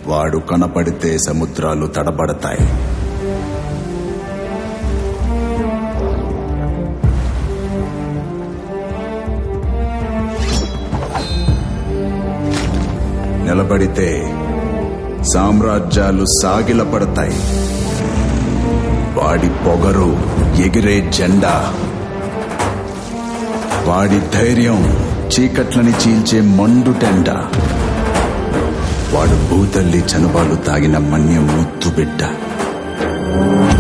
వాడు కనపడితే సముద్రాలు తడబడతాయి. నిలబడితే సామ్రాజ్యాలు సాగిలపడతాయి. వాడి పొగరు ఎగిరే జెండా, వాడి ధైర్యం చీకట్లని చీల్చే మండుటెండ. వాడు భూతల్లి చనుబాలు తాగిన మన్యం ముద్దు బిడ్డ.